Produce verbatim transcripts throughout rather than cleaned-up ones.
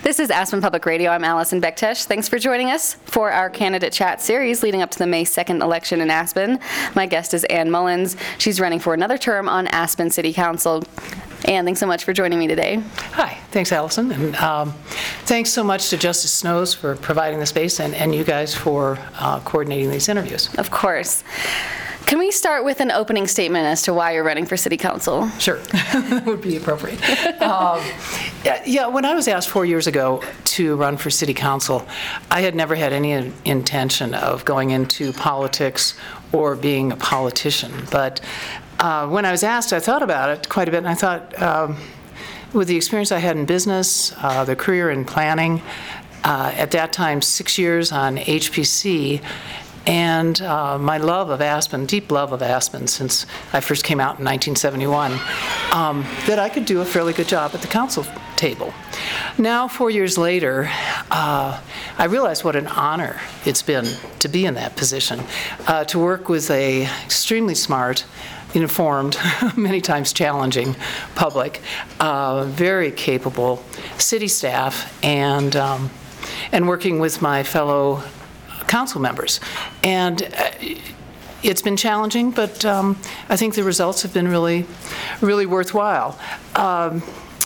This is Aspen Public Radio. I'm Allison Bektesh. Thanks for joining us for our Candidate Chat series leading up to the May second election in Aspen. My guest is Ann Mullins. She's running for another term on Aspen City Council. Ann, thanks so much for joining me today. Hi, thanks, Allison. And um, thanks so much to Justice Snows for providing the space and, and you guys for uh, coordinating these interviews. Of course. Can we start with an opening statement as to why you're running for City Council? Sure, that would be appropriate. um, yeah, yeah, when I was asked four years ago to run for City Council, I had never had any intention of going into politics or being a politician. But uh, when I was asked, I thought about it quite a bit, and I thought, um, with the experience I had in business, uh, the career in planning, uh, at that time six years on H P C, and uh, my love of Aspen, deep love of Aspen since I first came out in nineteen seventy-one, um, that I could do a fairly good job at the council table. Now, four years later, uh, I realize what an honor it's been to be in that position, uh, to work with a extremely smart, informed, many times challenging public, uh, very capable city staff, and um, and working with my fellow council members. And uh, it's been challenging, but um, I think the results have been really, really worthwhile. Um,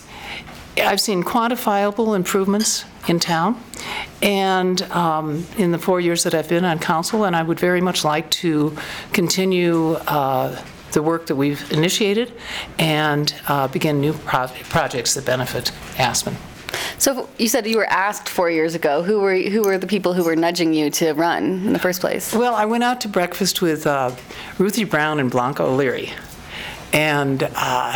I've seen quantifiable improvements in town, and um, in the four years that I've been on council, and I would very much like to continue uh, the work that we've initiated and uh, begin new pro- projects that benefit Aspen. So you said you were asked four years ago. Who were who were the people who were nudging you to run in the first place? Well, I went out to breakfast with uh, Ruthie Brown and Blanca O'Leary, and uh,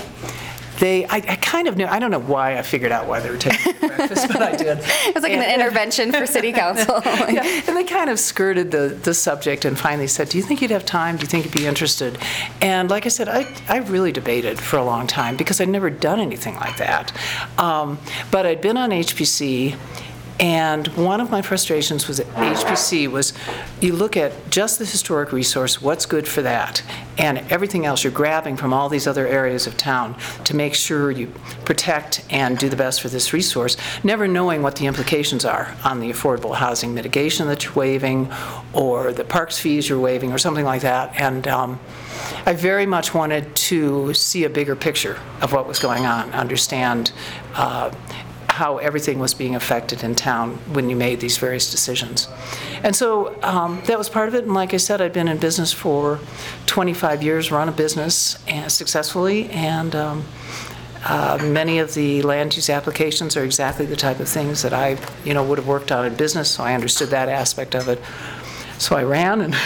they, I, I kind of knew, I don't know why I figured out why they were taking breakfast, but I did. It was like and, an intervention for City Council. Yeah, and they kind of skirted the, the subject and finally said, do you think you'd have time? Do you think you'd be interested? And like I said, I, I really debated for a long time because I'd never done anything like that. Um, but I'd been on H P C, and one of my frustrations was at H P C was you look at just the historic resource, what's good for that, and everything else you're grabbing from all these other areas of town to make sure you protect and do the best for this resource, never knowing what the implications are on the affordable housing mitigation that you're waiving or the parks fees you're waiving or something like that. And um, I very much wanted to see a bigger picture of what was going on, understand uh, how everything was being affected in town when you made these various decisions. And so um, that was part of it. And like I said, I've been in business for twenty-five years, run a business and successfully, and um, uh, many of the land use applications are exactly the type of things that I, you know, would have worked on in business, so I understood that aspect of it. So I ran, and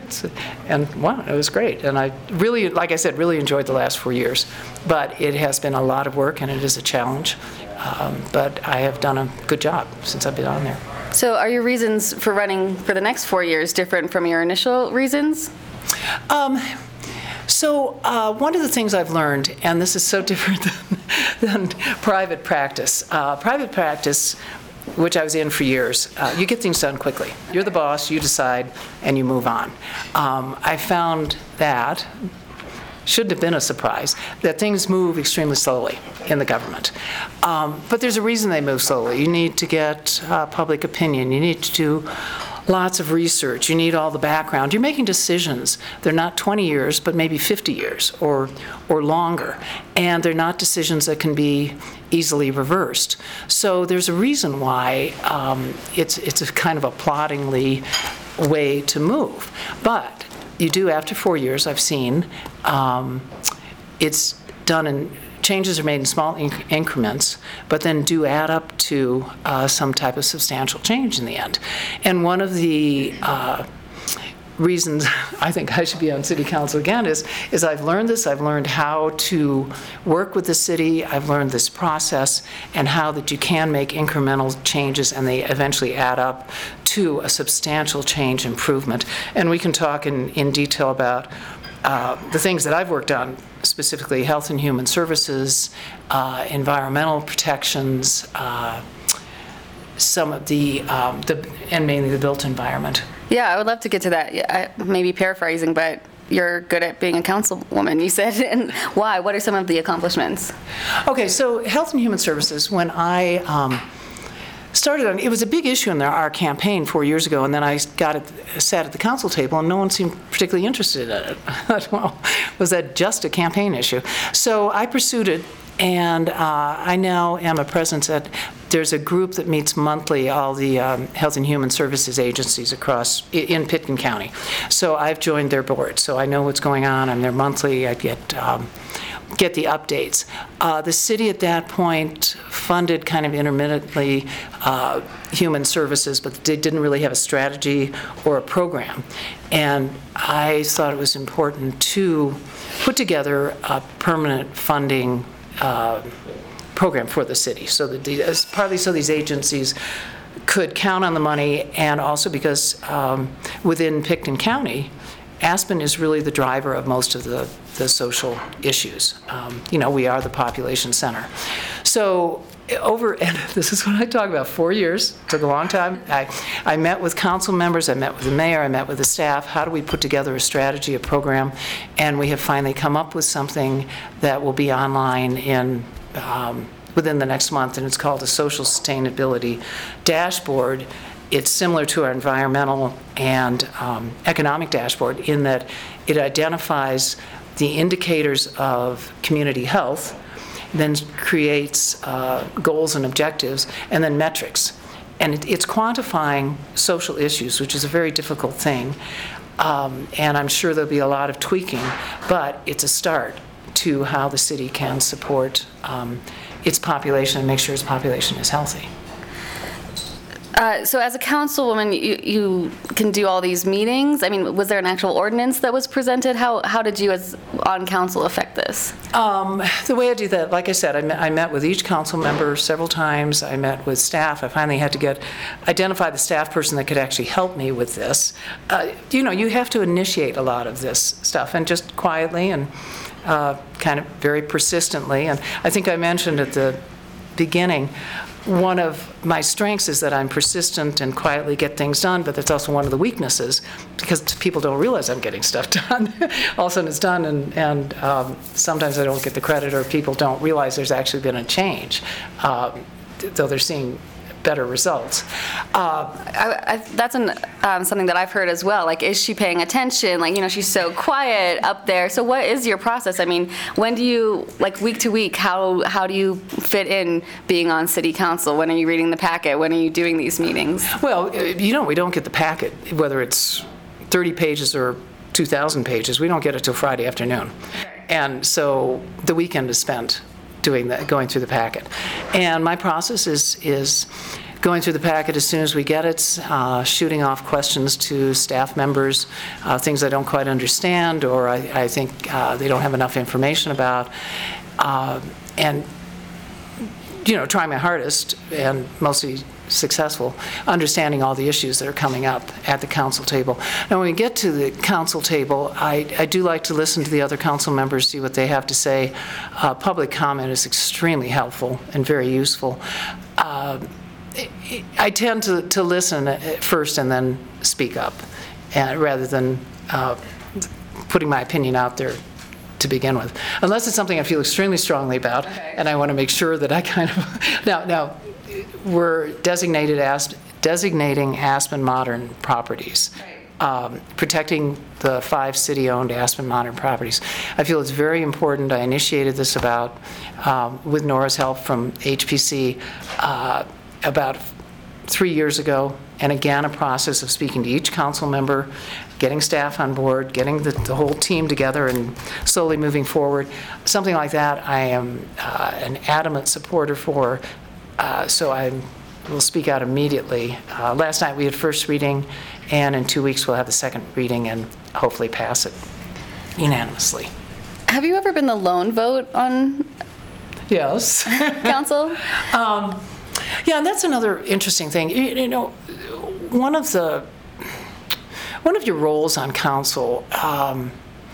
and wow, it was great. And I really, like I said, really enjoyed the last four years. But it has been a lot of work, and it is a challenge. Um, but I have done a good job since I've been on there. So are your reasons for running for the next four years different from your initial reasons? Um, so uh, one of the things I've learned, and this is so different than, than private practice, uh, private practice, which I was in for years, uh, you get things done quickly. You're the boss, you decide, and you move on. Um, I found that, shouldn't have been a surprise, that things move extremely slowly in the government. Um, but there's a reason they move slowly. You need to get uh, public opinion. You need to do lots of research. You need all the background. You're making decisions. They're not twenty years, but maybe fifty years or or longer. And they're not decisions that can be easily reversed. So there's a reason why um, it's it's a kind of a ploddingly way to move. But you do, after four years, I've seen, um, it's done in, changes are made in small inc- increments, but then do add up to uh, some type of substantial change in the end. And one of the uh, reasons I think I should be on City Council again is, is I've learned this. I've learned how to work with the city. I've learned this process and how that you can make incremental changes and they eventually add up to a substantial change improvement. And we can talk in, in detail about uh, the things that I've worked on, specifically health and human services, uh, environmental protections, uh, some of the, um, the, and mainly the built environment. Yeah, I would love to get to that. Yeah, I, maybe paraphrasing, but you're good at being a councilwoman, you said. And why? What are some of the accomplishments? Okay, so health and human services, when I um, started on, it was a big issue in our campaign four years ago, and then I got it, sat at the council table, and no one seemed particularly interested in it. I thought, well, was that just a campaign issue? So I pursued it, and uh, I now am a presence at, there's a group that meets monthly, all the um, health and human services agencies across, in Pitkin County. So I've joined their board, so I know what's going on. I'm there monthly. I get um, get the updates. Uh, the city at that point funded kind of intermittently uh, human services, but they didn't really have a strategy or a program. And I thought it was important to put together a permanent funding uh, program for the city, so that the, partly so these agencies could count on the money, and also because um, within Pitkin County, Aspen is really the driver of most of the, the social issues. Um, you know, we are the population center. So over, and this is what I talk about, four years, took a long time. I, I met with council members, I met with the mayor, I met with the staff. How do we put together a strategy, a program? And we have finally come up with something that will be online in um, within the next month, and it's called a Social Sustainability Dashboard. It's similar to our environmental and um, economic dashboard in that it identifies the indicators of community health, then creates uh, goals and objectives, and then metrics. And it, it's quantifying social issues, which is a very difficult thing. Um, and I'm sure there'll be a lot of tweaking, but it's a start to how the city can support um, its population and make sure its population is healthy. Uh, so as a councilwoman, you, you can do all these meetings. I mean, was there an actual ordinance that was presented? How how did you as on council affect this? Um, the way I do that, like I said, I met, I met with each council member several times. I met with staff. I finally had to get, identify the staff person that could actually help me with this. Uh, you know, you have to initiate a lot of this stuff, and just quietly and uh, kind of very persistently. And I think I mentioned at the beginning, one of my strengths is that I'm persistent and quietly get things done, but that's also one of the weaknesses, because people don't realize I'm getting stuff done. All of a sudden it's done, and, and um, sometimes I don't get the credit, or people don't realize there's actually been a change, um, though they're seeing better results. Uh, I, I, that's an, um, something that I've heard as well. Like, is she paying attention? Like, you know, she's so quiet up there. So what is your process? I mean, when do you, like week to week, how how do you fit in being on city council? When are you reading the packet? When are you doing these meetings? Well, you know, we don't get the packet, whether it's thirty pages or two thousand pages. We don't get it till Friday afternoon. And so the weekend is spent doing that, going through the packet. And my process is is going through the packet as soon as we get it, uh, shooting off questions to staff members, uh, things I don't quite understand, or I, I think uh, they don't have enough information about, uh, and you know, trying my hardest, and mostly successful, understanding all the issues that are coming up at the council table. Now, when we get to the council table, I, I do like to listen to the other council members, see what they have to say. Uh, public comment is extremely helpful and very useful. Uh, I tend to, to listen first and then speak up, and rather than uh, putting my opinion out there to begin with, unless it's something I feel extremely strongly about, okay. And I want to make sure that I kind of now now we're designated as designating Aspen Modern properties, right. um, protecting the five city-owned Aspen Modern properties. I feel it's very important. I initiated this about um, with Nora's help from H P C uh, about three years ago, and again a process of speaking to each council member, getting staff on board, getting the, the whole team together, and slowly moving forward. Something like that I am uh, an adamant supporter for, uh, so I will speak out immediately. Uh, last night we had first reading, and in two weeks we'll have the second reading and hopefully pass it unanimously. Have you ever been the lone vote on yes. council? um, yeah, and that's another interesting thing. You, you know, one of the One of your roles on council um,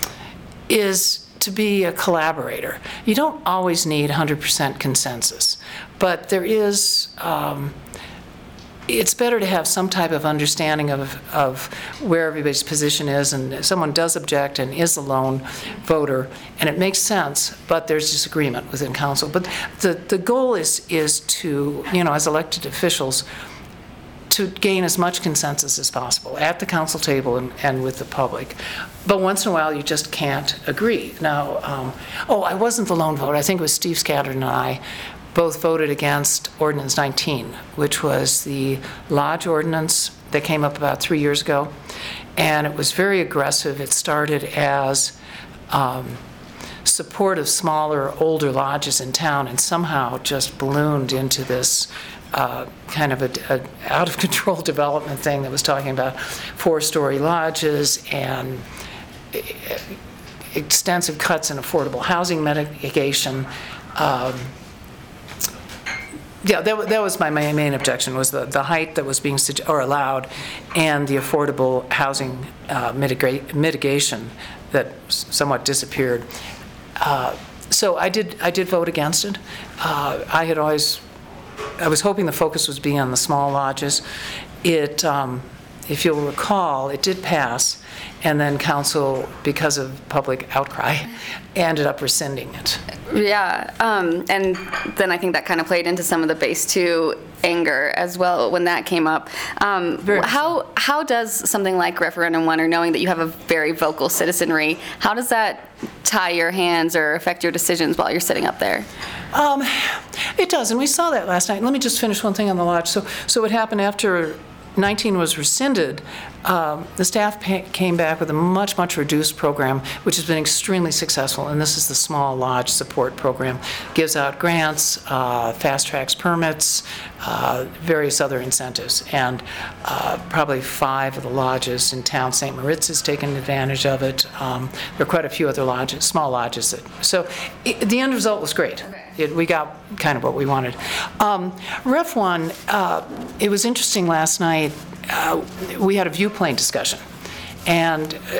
is to be a collaborator. You don't always need one hundred percent consensus, but there is um, it's better to have some type of understanding of, of where everybody's position is, and if someone does object and is a lone voter, and it makes sense, but there's disagreement within council. But the, the goal is, is to, you know, as elected officials, to gain as much consensus as possible at the council table and, and with the public. But once in a while, you just can't agree. Now, um, oh, I wasn't the lone voter. I think it was Steve Scadden and I both voted against Ordinance nineteen, which was the lodge ordinance that came up about three years ago. And it was very aggressive. It started as um, support of smaller, older lodges in town, and somehow just ballooned into this Uh, kind of a, a out-of-control development thing that was talking about four-story lodges and extensive cuts in affordable housing mitigation. Um, yeah, that, that was my main, main objection, was the, the height that was being sugge- or allowed, and the affordable housing uh, mitiga- mitigation that s- somewhat disappeared. Uh, so I did, I did vote against it. Uh, I had always I was hoping the focus was being on the small lodges. It, um, if you'll recall, it did pass, and then council, because of public outcry, ended up rescinding it. Yeah, um, and then I think that kind of played into some of the base two anger as well when that came up. Um, how how does something like referendum one, or knowing that you have a very vocal citizenry, how does that tie your hands or affect your decisions while you're sitting up there? Um, it does, and we saw that last night. Let me just finish one thing on the lodge. So, so what happened after nineteen was rescinded, um, the staff pa- came back with a much, much reduced program, which has been extremely successful, and this is the Small Lodge Support Program. Gives out grants, uh, fast tracks permits, uh, various other incentives, and uh, probably five of the lodges in town, Saint Moritz has taken advantage of it. Um, there are quite a few other lodges, small lodges. That, so it, the end result was great. Okay. It, we got kind of what we wanted. Um, Ref one, uh, it was interesting last night. Uh, we had a viewplane discussion, and uh,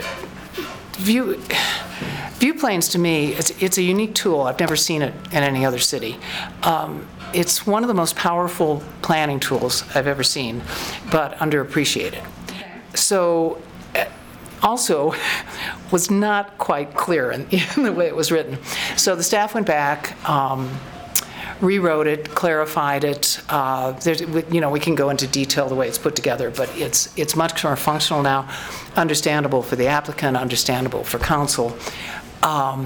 view viewplanes to me, it's, it's a unique tool. I've never seen it in any other city. Um, it's one of the most powerful planning tools I've ever seen, but underappreciated. Okay. So. Uh, also was not quite clear in, in the way it was written. So the staff went back, um, rewrote it, clarified it. Uh, there's, you know, we can go into detail the way it's put together, but it's it's much more functional now, understandable for the applicant, understandable for council. Um,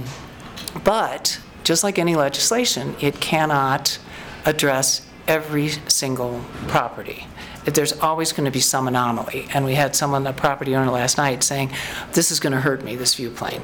but just like any legislation, it cannot address every single property. There's always going to be some anomaly. And we had someone, a property owner last night, saying, this is going to hurt me, this viewplane.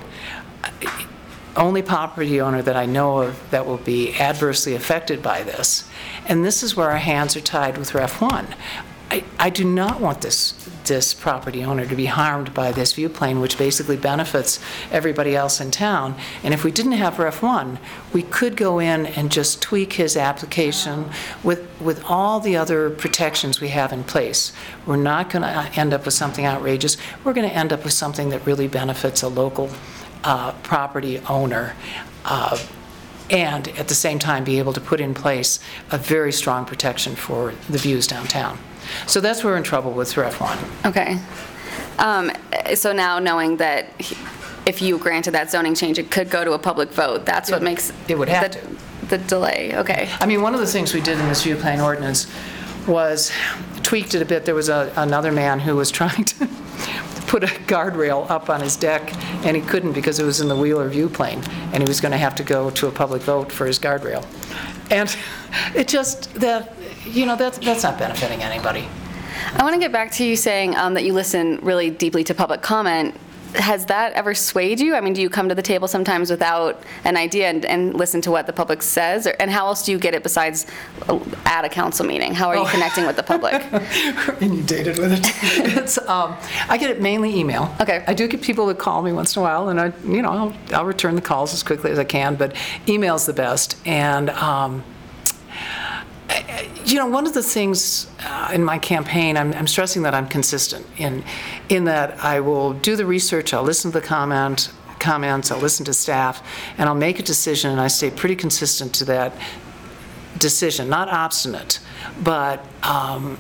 Only property owner that I know of that will be adversely affected by this. And this is where our hands are tied with Ref one. I, I do not want this, this property owner to be harmed by this viewplane, which basically benefits everybody else in town. And if we didn't have Ref one, we could go in and just tweak his application with, with all the other protections we have in place. We're not going to end up with something outrageous. We're going to end up with something that really benefits a local uh, property owner. Uh, and at the same time be able to put in place a very strong protection for the views downtown. So that's where we're in trouble with Ref one. Okay. Um, so now knowing that he, if you granted that zoning change, it could go to a public vote, that's what it, makes it would have the, to. the delay. Okay. I mean, one of the things we did in this viewplane ordinance was tweaked it a bit. There was a, another man who was trying to put a guardrail up on his deck, and he couldn't because it was in the Wheeler viewplane, and he was going to have to go to a public vote for his guardrail. And it just, that, you know, that's, that's not benefiting anybody. I want to get back to you saying um, that you listen really deeply to public comment. Has that ever swayed you? I mean, do you come to the table sometimes without an idea and, and listen to what the public says? Or, and how else do you get it besides at a council meeting? How are you oh. connecting with the public? Inundated with it. It's, um, I get it mainly email. Okay. I do get people that call me once in a while, and I, you know, I'll, I'll return the calls as quickly as I can, but email's the best. And, um, you know, one of the things uh, in my campaign, I'm, I'm stressing that I'm consistent in, in that I will do the research, I'll listen to the comment, comments, I'll listen to staff, and I'll make a decision, and I stay pretty consistent to that decision, not obstinate, but um,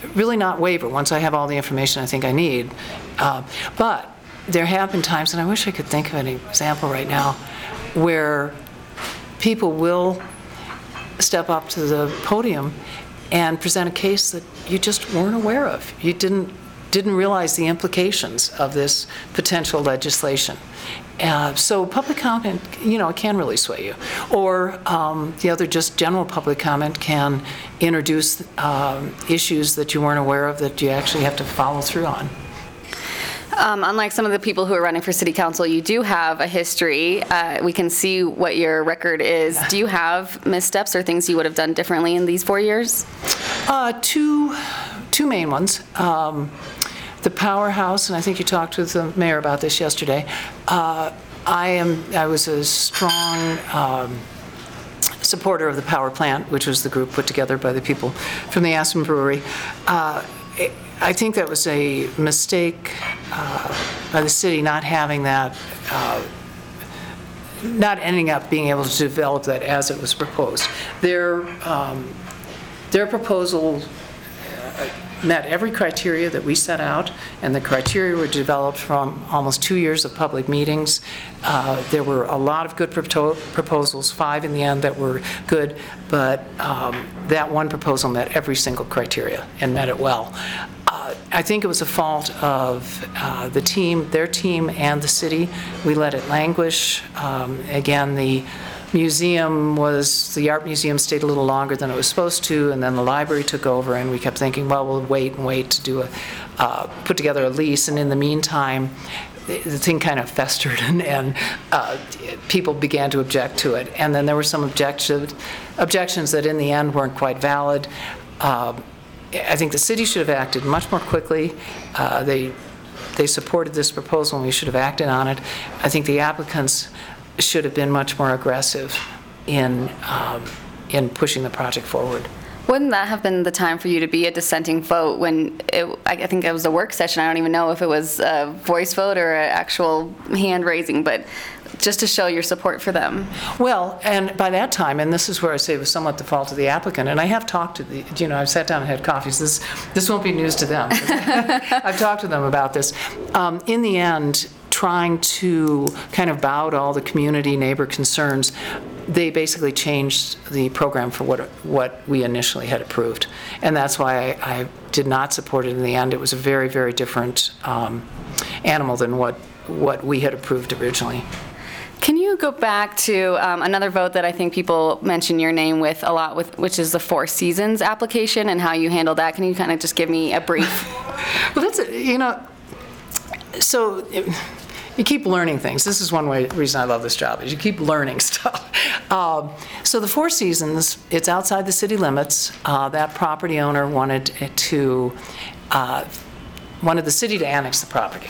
really not waver once I have all the information I think I need. Uh, But there have been times, and I wish I could think of an example right now, where people will step up to the podium and present a case that you just weren't aware of. You didn't didn't realize the implications of this potential legislation. Uh, so public comment, you know, it can really sway you. Or um, the other, just general public comment can introduce um, issues that you weren't aware of that you actually have to follow through on. Um, unlike some of the people who are running for city council, you do have a history. Uh, we can see what your record is. Do you have missteps or things you would have done differently in these four years? Uh, two, two main ones. Um, the Powerhouse, and I think you talked with the mayor about this yesterday. Uh, I am. I was a strong um, supporter of the power plant, which was the group put together by the people from the Aspen Brewery. Uh, it, I think that was a mistake uh, by the city not having that, uh, not ending up being able to develop that as it was proposed. Their, um, their proposal uh, met every criteria that we set out, and the criteria were developed from almost two years of public meetings. Uh, there were a lot of good propo- proposals, five in the end that were good, but um, that one proposal met every single criteria and met it well. Uh, I think it was a fault of uh, the team, their team, and the city. We let it languish. Um, again, the museum was, the art museum stayed a little longer than it was supposed to, and then the library took over, and we kept thinking, well, we'll wait and wait to do a, uh, put together a lease, and in the meantime, the, the thing kind of festered, and, and uh, people began to object to it. And then there were some objection, objections that in the end weren't quite valid. Uh, I think the city should have acted much more quickly. Uh, they they supported this proposal, and we should have acted on it. I think the applicants should have been much more aggressive in um, in pushing the project forward. Wouldn't that have been the time for you to be a dissenting vote when it, I think it was a work session? I don't even know if it was a voice vote or an actual hand raising, but just to show your support for them. Well, and by that time, and this is where I say it was somewhat the fault of the applicant, and I have talked to the, you know, I've sat down and had coffees. This this won't be news to them. I've talked to them about this. Um, in the end, trying to kind of bow to all the community neighbor concerns, they basically changed the program for what what we initially had approved. And that's why I, I did not support it in the end. It was a very, very different um, animal than what, what we had approved originally. Can you go back to um, another vote that I think people mention your name with a lot, with which is the Four Seasons application and how you handled that? Can you kind of just give me a brief? Well, that's, a, you know, so it, you keep learning things. This is one way, reason I love this job, is you keep learning stuff. Um, so the Four Seasons, it's outside the city limits. Uh, that property owner wanted to, uh, wanted the city to annex the property.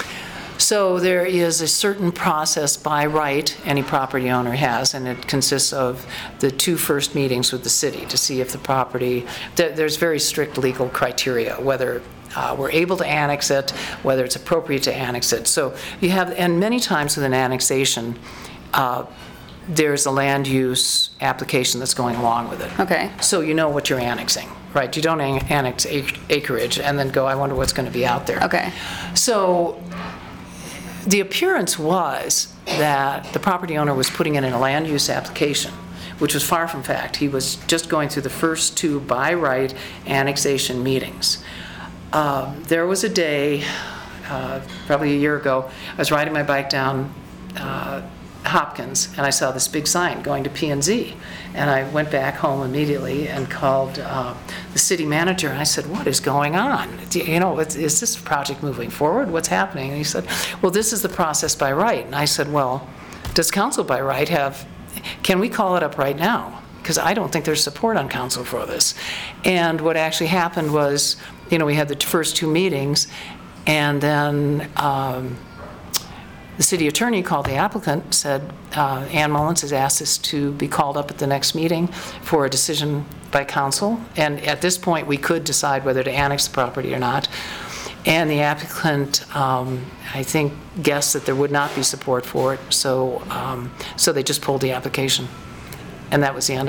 So there is a certain process by right any property owner has, and it consists of the two first meetings with the city to see if the property, there, there's very strict legal criteria, whether uh, we're able to annex it, whether it's appropriate to annex it. So you have, and many times with an annexation, uh, there's a land use application that's going along with it. Okay. So you know what you're annexing, right? You don't an- annex ac- acreage and then go, I wonder what's going to be out there. Okay. So the appearance was that the property owner was putting in a land use application, which was far from fact. He was just going through the first two by right annexation meetings. Um, there was a day, uh, probably a year ago, I was riding my bike down uh, Hopkins, and I saw this big sign going to P and Z. And I went back home immediately and called uh, the city manager, and I said, what is going on? Do you know, is, is this project moving forward? What's happening? And he said, well, this is the process by right. And I said, well, does council by right have, can we call it up right now? Because I don't think there's support on council for this. And what actually happened was, you know, we had the first two meetings, and then um, the city attorney called the applicant, said, uh, Ann Mullins has asked us to be called up at the next meeting for a decision by council. And at this point, we could decide whether to annex the property or not. And the applicant, um, I think, guessed that there would not be support for it, so um, so they just pulled the application. And that was the end of it.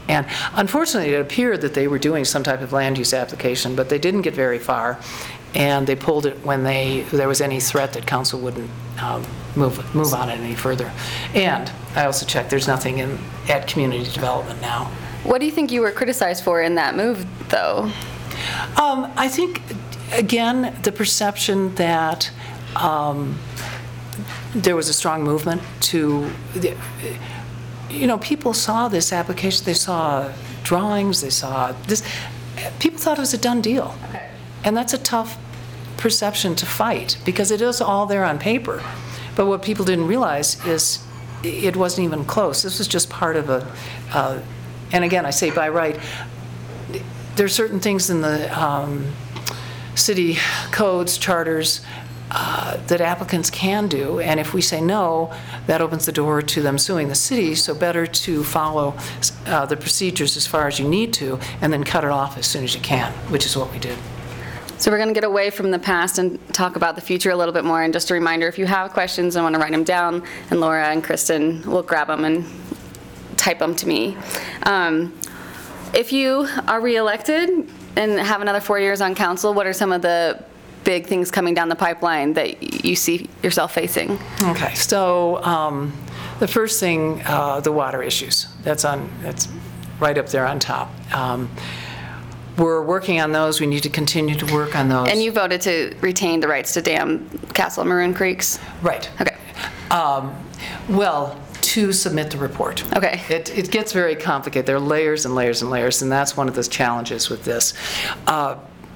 And unfortunately, it appeared that they were doing some type of land use application, but they didn't get very far, and they pulled it when they there was any threat that council wouldn't um, move move on it any further. And I also checked, there's nothing in at community development now. What do you think you were criticized for in that move, though? Um, I think, again, the perception that um, there was a strong movement to, you know, people saw this application, they saw drawings, they saw this, people thought it was a done deal. Okay. And that's a tough perception to fight, because it is all there on paper. But what people didn't realize is it wasn't even close. This was just part of a, uh, and again, I say by right, there are certain things in the um, city codes, charters, uh, that applicants can do, and if we say no, that opens the door to them suing the city, so better to follow uh, the procedures as far as you need to, and then cut it off as soon as you can, which is what we did. So we're going to get away from the past and talk about the future a little bit more, and just a reminder, if you have questions and want to write them down, and Laura and Kristen will grab them and type them to me. Um, If you are reelected and have another four years on council, what are some of the big things coming down the pipeline that you see yourself facing? Okay, so um, the first thing, uh, the water issues. That's on. That's right up there on top. Um, we're working on those. We need to continue to work on those. And you voted to retain the rights to dam Castle and Maroon Creeks? Right. Okay. Um, well. To submit the report. Okay. It, it gets very complicated. There are layers and layers and layers, and that's one of the challenges with this. Uh,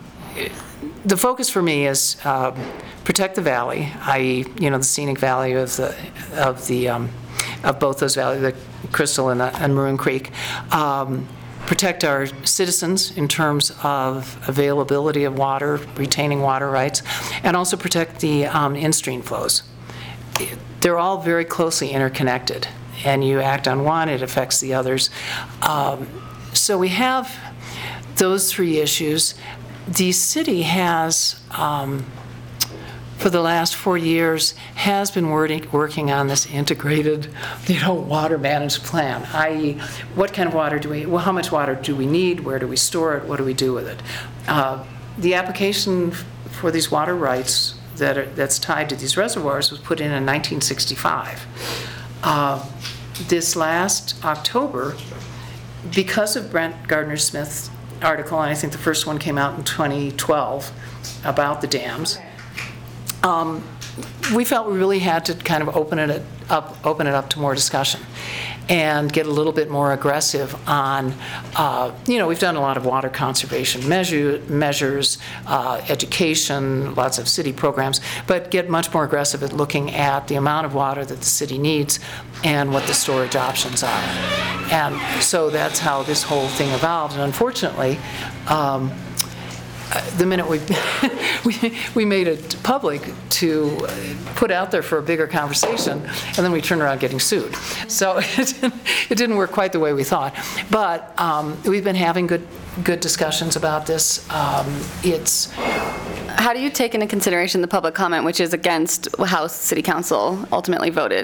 the focus for me is um, protect the valley, that is, you know, the scenic value of the of the um, of both those valleys, the Crystal and, the, and Maroon Creek. Um, protect our citizens in terms of availability of water, retaining water rights, and also protect the um, in-stream flows. They're all very closely interconnected, and you act on one, it affects the others. Um, so we have those three issues. The city has, um, for the last four years, has been working, working on this integrated, you know, water management plan, that is, what kind of water do we, well, how much water do we need, where do we store it, what do we do with it? Uh, the application for these water rights that are, that's tied to these reservoirs was put in in nineteen sixty-five. Uh, this last October, because of Brent Gardner-Smith's article, and I think the first one came out in twenty twelve about the dams, um, we felt we really had to kind of open it up, open it up to more discussion and get a little bit more aggressive on, uh, you know, we've done a lot of water conservation measure, measures, uh, education, lots of city programs, but get much more aggressive at looking at the amount of water that the city needs and what the storage options are. And so that's how this whole thing evolved. And unfortunately, um, the minute we, we we made it public to put out there for a bigger conversation, and then we turned around getting sued. So it didn't, it didn't work quite the way we thought. But um, we've been having good good discussions about this. Um, it's. How do you take into consideration the public comment, which is against how City Council ultimately voted?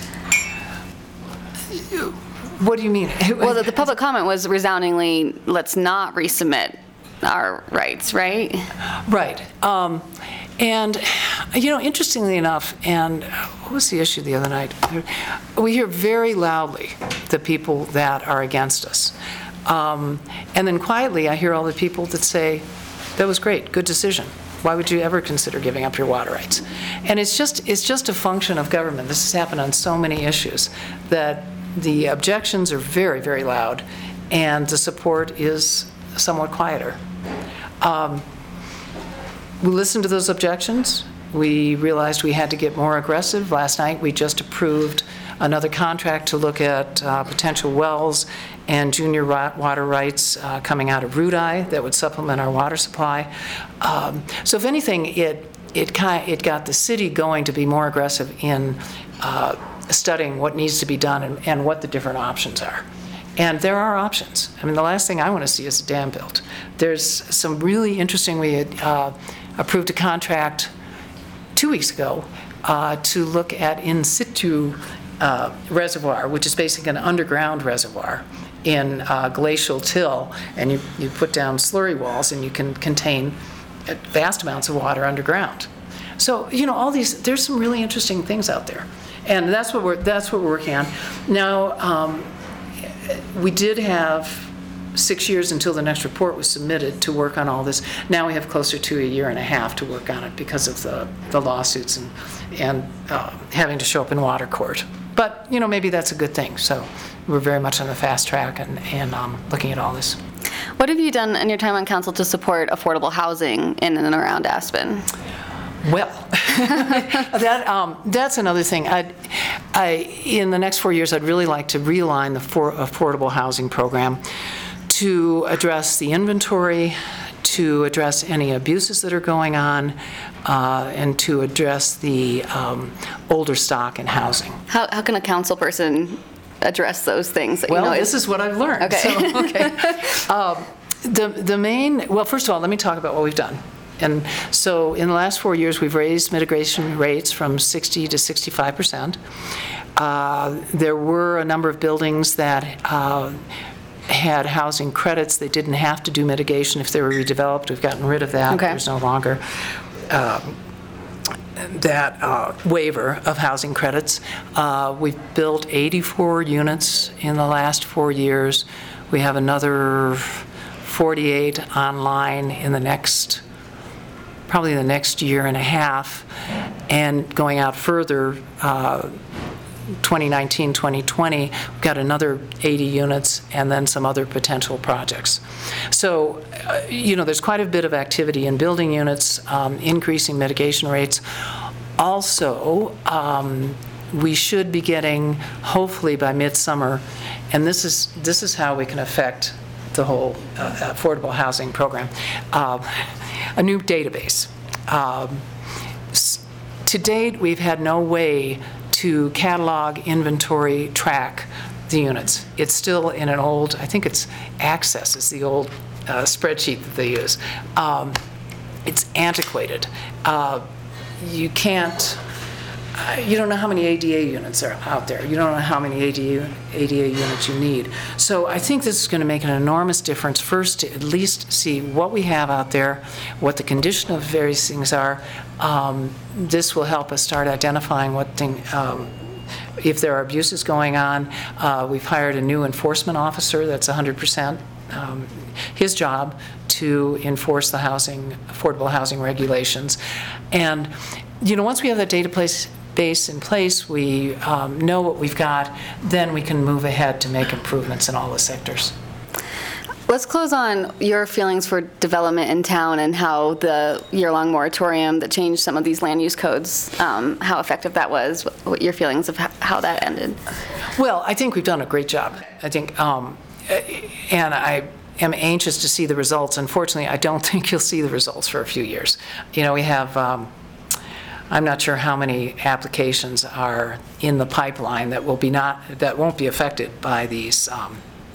What do you mean? Well, the, the public comment was resoundingly, let's not resubmit our rights, right? Right. Um, and, you know, interestingly enough, and what was the issue the other night? We hear very loudly the people that are against us. Um, and then quietly, I hear all the people that say, that was great, good decision. Why would you ever consider giving up your water rights? And it's just, it's just a function of government. This has happened on so many issues that the objections are very, very loud, and the support is somewhat quieter. Um, we listened to those objections. We realized we had to get more aggressive. Last night, we just approved another contract to look at uh, potential wells and junior water rights uh, coming out of Rudai that would supplement our water supply. Um, so if anything, it it kind it got the city going to be more aggressive in uh, studying what needs to be done and, and what the different options are. And there are options. I mean, the last thing I want to see is a dam built. There's some really interesting, we had uh, approved a contract two weeks ago uh, to look at in situ uh, reservoir, which is basically an underground reservoir. in uh, glacial till, and you, you put down slurry walls, and you can contain vast amounts of water underground. So, you know, all these, there's some really interesting things out there. And that's what we're, that's what we're working on. Now, um, we did have six years until the next report was submitted to work on all this. Now we have closer to a year and a half to work on it because of the, the lawsuits and, and uh, having to show up in water court. But, you know, maybe that's a good thing. So we're very much on the fast track and, and um, looking at all this. What have you done in your time on council to support affordable housing in and around Aspen? Well, that um, that's another thing. I'd, I, in the next four years, I'd really like to realign the for, affordable housing program to address the inventory, to address any abuses that are going on, uh, and to address the um, older stock in housing. How, how can a council person address those things? That Well, you know this is what I've learned. Okay. So, okay. um, the, the main, well, first of all, let me talk about what we've done. And so in the last four years, we've raised mitigation rates from sixty to sixty-five percent. Uh, there were a number of buildings that uh, had housing credits. They didn't have to do mitigation if they were redeveloped. We've gotten rid of that. Okay. There's no longer uh, that uh, waiver of housing credits. Uh, we've built eighty-four units in the last four years. We have another forty-eight online in the next probably the next year and a half, and going out further, uh, twenty nineteen, twenty twenty, we've got another eighty units and then some other potential projects. So, uh, you know, there's quite a bit of activity in building units, um, increasing mitigation rates. Also, um, we should be getting, hopefully by midsummer, and this is, this is how we can affect the whole uh, affordable housing program, uh, a new database. Um, s- to date, we've had no way to catalog, inventory, track the units. It's still in an old, I think it's Access is the old uh, spreadsheet that they use. Um, it's antiquated. Uh, you can't, uh, you don't know how many A D A units are out there. You don't know how many A D A, A D A units you need. So I think this is going to make an enormous difference, first to at least see what we have out there, what the condition of various things are. Um, this will help us start identifying what thing, um, if there are abuses going on. Uh, we've hired a new enforcement officer that's one hundred percent um, his job to enforce the housing, affordable housing regulations. And, you know, once we have that data place, base in place, we um, know what we've got, then we can move ahead to make improvements in all the sectors. Let's close on your feelings for development in town and how the year-long moratorium that changed some of these land use codes, um, how effective that was, what your feelings of how that ended. Well, I think we've done a great job. I think, um, and I am anxious to see the results. Unfortunately, I don't think you'll see the results for a few years. You know, we have, um, I'm not sure how many applications are in the pipeline that will be not, that won't be affected by these, um,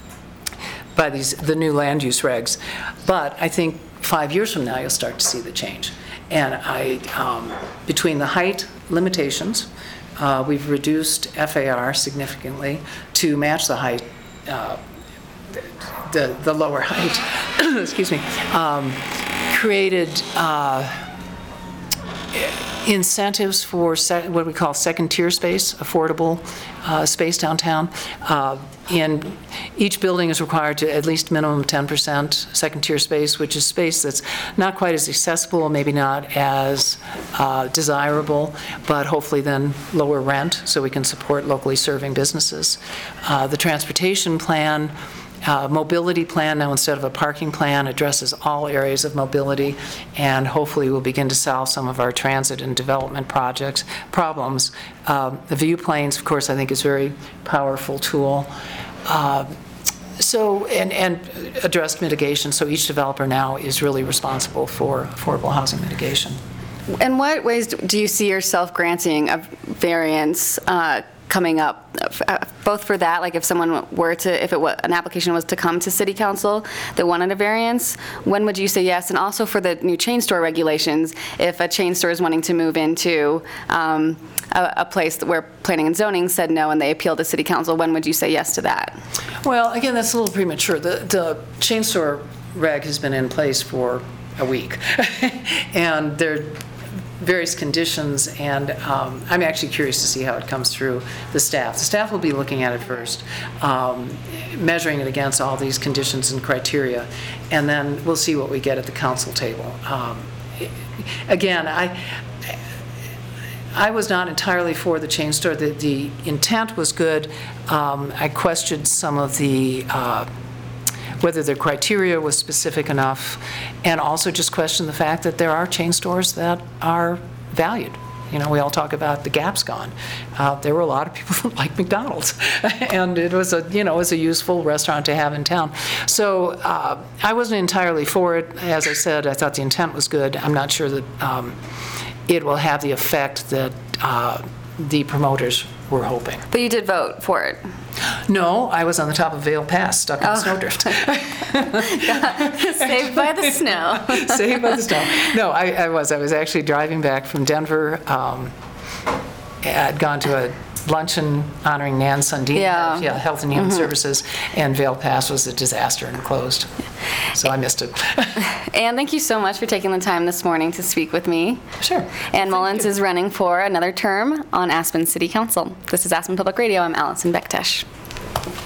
by these, the new land use regs. But I think five years from now, you'll start to see the change. And I, um, between the height limitations, uh, we've reduced F A R significantly to match the height, uh, the, the lower height, excuse me, um, created uh, incentives for sec- what we call second-tier space, affordable uh, space downtown. Uh, and each building is required to at least minimum ten percent second-tier space, which is space that's not quite as accessible, maybe not as uh, desirable, but hopefully then lower rent so we can support locally serving businesses. Uh, the transportation plan, Uh, mobility plan, now instead of a parking plan, addresses all areas of mobility, and hopefully will begin to solve some of our transit and development projects problems. Um, the view planes, of course, I think is a very powerful tool. Uh, so, and, and addressed mitigation, so each developer now is really responsible for affordable housing mitigation. In what ways do you see yourself granting a variance uh, coming up, uh, both for that, like if someone were to, if it was, an application was to come to city council that wanted a variance, when would you say yes? And also for the new chain store regulations, if a chain store is wanting to move into um, a, a place where planning and zoning said no and they appealed to city council, when would you say yes to that? Well, again, that's a little premature. The, the chain store reg has been in place for a week. And there are various conditions, and um, I'm actually curious to see how it comes through the staff. The staff will be looking at it first, um, measuring it against all these conditions and criteria, and then we'll see what we get at the council table. Um, again, I I was not entirely for the chain store. The, the intent was good. Um, I questioned some of the uh, whether the criteria was specific enough, and also just question the fact that there are chain stores that are valued. You know, we all talk about the Gap's gone. Uh, there were a lot of people who like McDonald's, and it was a, you know, it was a useful restaurant to have in town. So uh, I wasn't entirely for it. As I said, I thought the intent was good. I'm not sure that um, it will have the effect that uh, the promoters were hoping. But you did vote for it. No, I was on the top of Vale Pass, stuck in Oh. the snowdrift. Saved by the snow. Saved by the snow. No, I, I was. I was actually driving back from Denver. Um, I'd gone to a luncheon honoring Nan Sundin, Yeah. yeah, Health and Human Services, and Vale Pass was a disaster and closed. So I missed it. Ann, thank you so much for taking the time this morning to speak with me. Sure. Ann Mullins is running for another term on Aspen City Council. This is Aspen Public Radio. I'm Allison Bektesh.